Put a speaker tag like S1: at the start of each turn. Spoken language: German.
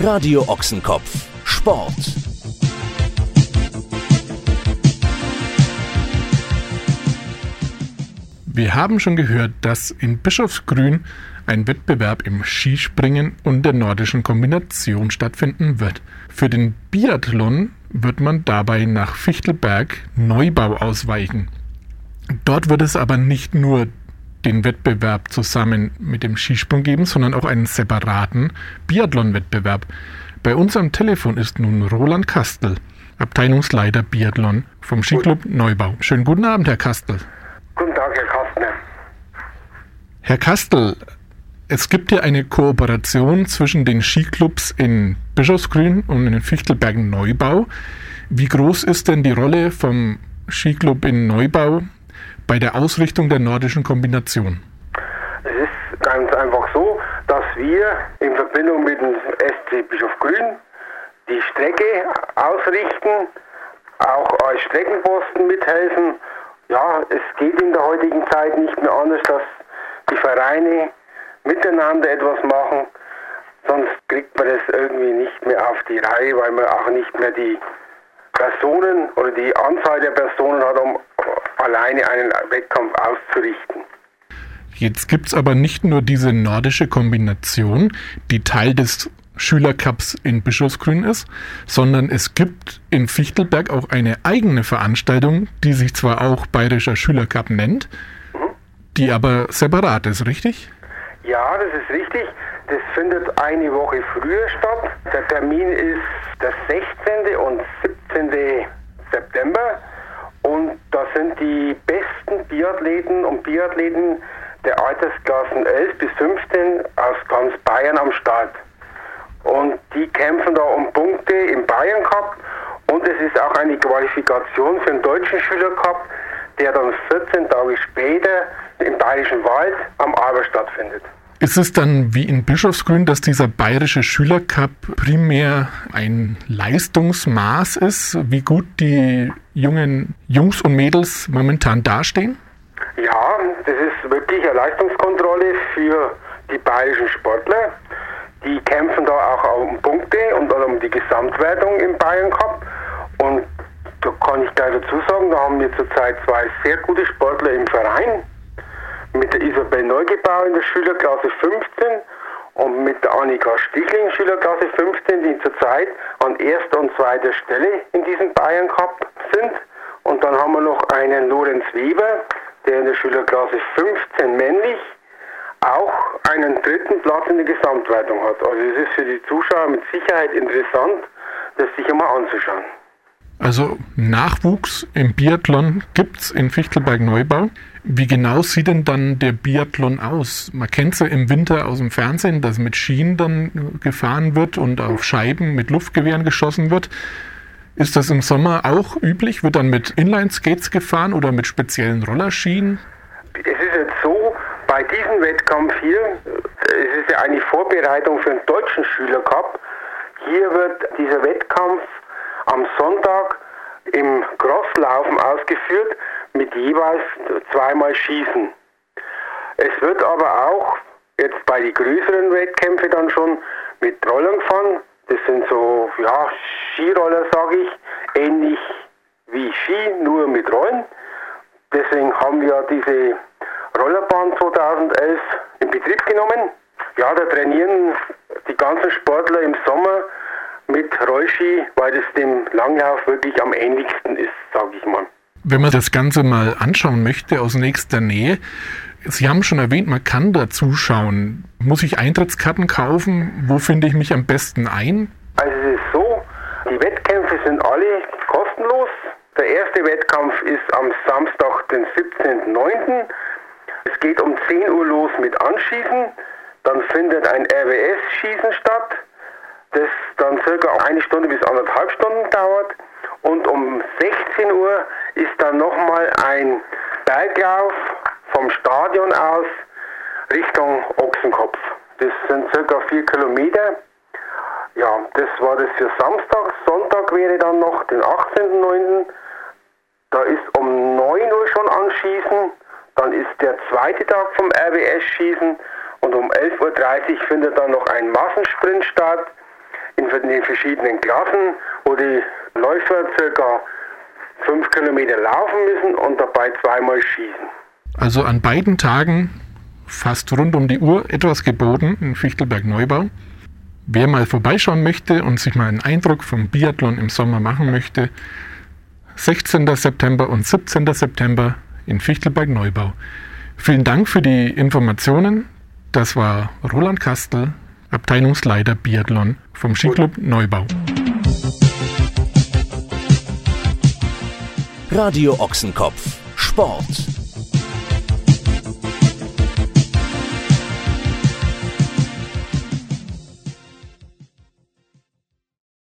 S1: Radio Ochsenkopf Sport.
S2: Wir haben schon gehört, dass in Bischofsgrün ein Wettbewerb im Skispringen und der nordischen Kombination stattfinden wird. Für den Biathlon wird man dabei nach Fichtelberg Neubau ausweichen. Dort wird es aber nicht nur den Wettbewerb zusammen mit dem Skisprung geben, sondern auch einen separaten Biathlon-Wettbewerb. Bei uns am Telefon ist nun Roland Kastel, Abteilungsleiter Biathlon vom Skiclub Neubau. Schönen guten Abend, Herr Kastel.
S3: Guten Tag, Herr Kastner.
S2: Herr Kastel, es gibt ja eine Kooperation zwischen den Skiclubs in Bischofsgrün und in Fichtelberg Neubau. Wie groß ist denn die Rolle vom Skiclub in Neubau bei der Ausrichtung der nordischen Kombination?
S3: Es ist ganz einfach so, dass wir in Verbindung mit dem SC Bischofsgrün die Strecke ausrichten, auch als Streckenposten mithelfen. Ja, es geht in der heutigen Zeit nicht mehr anders, dass die Vereine miteinander etwas machen, sonst kriegt man das irgendwie nicht mehr auf die Reihe, weil man auch nicht mehr die Personen oder die Anzahl der Personen hat, um alleine einen Wettkampf auszurichten.
S2: Jetzt gibt es aber nicht nur diese nordische Kombination, die Teil des Schülercups in Bischofsgrün ist, sondern es gibt in Fichtelberg auch eine eigene Veranstaltung, die sich zwar auch Bayerischer Schülercup nennt, die aber separat ist, richtig?
S3: Ja, das ist richtig. Das findet eine Woche früher statt. Der Termin ist der 16. und 17. September. Und da sind die besten Biathleten und Biathleten der Altersklassen 11 bis 15 aus ganz Bayern am Start. Und die kämpfen da um Punkte im Bayern Cup. Und es ist auch eine Qualifikation für den deutschen Schülercup, der dann 14 Tage später im Bayerischen Wald am Arber stattfindet.
S2: Ist es dann wie in Bischofsgrün, dass dieser Bayerische Schülercup primär ein Leistungsmaß ist, wie gut die jungen Jungs und Mädels momentan dastehen?
S3: Ja, das ist wirklich eine Leistungskontrolle für die bayerischen Sportler. Die kämpfen da auch um Punkte und um die Gesamtwertung im Bayern Cup. Und da kann ich gleich dazu sagen, da haben wir zurzeit zwei sehr gute Sportler im Verein. Mit der Isabel Neugebau in der Schülerklasse 15 und mit der Annika Stichling Schülerklasse 15, die zurzeit an erster und zweiter Stelle in diesem Bayern Cup sind. Und dann haben wir noch einen Lorenz Weber, der in der Schülerklasse 15 männlich auch einen dritten Platz in der Gesamtwertung hat. Also es ist für die Zuschauer mit Sicherheit interessant, das sich einmal anzuschauen.
S2: Also Nachwuchs im Biathlon gibt es in Fichtelberg Neubau. Wie genau sieht denn dann der Biathlon aus? Man kennt es ja im Winter aus dem Fernsehen, dass mit Skien dann gefahren wird und auf Scheiben mit Luftgewehren geschossen wird. Ist das im Sommer auch üblich? Wird dann mit Inline-Skates gefahren oder mit speziellen Rollerskien?
S3: Es ist jetzt so, bei diesem Wettkampf hier, es ist ja eine Vorbereitung für den deutschen Schülercup. Hier wird dieser Wettkampf am Sonntag im Crosslaufen ausgeführt mit jeweils zweimal Schießen. Es wird aber auch jetzt bei den größeren Wettkämpfen dann schon mit Rollern gefahren. Das sind so, ja, Skiroller, sage ich, ähnlich wie Ski, nur mit Rollen. Deswegen haben wir diese Rollerbahn 2011 in Betrieb genommen. Ja, da trainieren die ganzen Sportler im Sommer mit Rollski, weil das dem Langlauf wirklich am ähnlichsten ist, sage ich mal.
S2: Wenn man das Ganze mal anschauen möchte aus nächster Nähe, Sie haben schon erwähnt, man kann da zuschauen. Muss ich Eintrittskarten kaufen? Wo finde ich mich am besten ein?
S3: Also es ist so, die Wettkämpfe sind alle kostenlos. Der erste Wettkampf ist am Samstag, den 17.09. Es geht um 10 Uhr los mit Anschießen. Dann findet ein RWS-Schießen statt, das dann circa 1 Stunde bis 1,5 Stunden dauert. Und um 16 Uhr ist dann nochmal ein Berglauf vom Stadion aus Richtung Ochsenkopf. Das sind circa 4 Kilometer. Ja, das war das für Samstag. Sonntag wäre dann noch den 18.09. Da ist um 9 Uhr schon Anschießen. Dann ist der zweite Tag vom RWS-Schießen. Und um 11.30 Uhr findet dann noch ein Massensprint statt. in den verschiedenen Klassen, wo die Läufer ca. 5 Kilometer laufen müssen und dabei zweimal schießen.
S2: Also an beiden Tagen fast rund um die Uhr etwas geboten in Fichtelberg-Neubau. Wer mal vorbeischauen möchte und sich mal einen Eindruck vom Biathlon im Sommer machen möchte, 16. September und 17. September in Fichtelberg-Neubau. Vielen Dank für die Informationen. Das war Roland Kastel, Abteilungsleiter Biathlon vom Skiclub Neubau.
S1: Radio Ochsenkopf. Sport.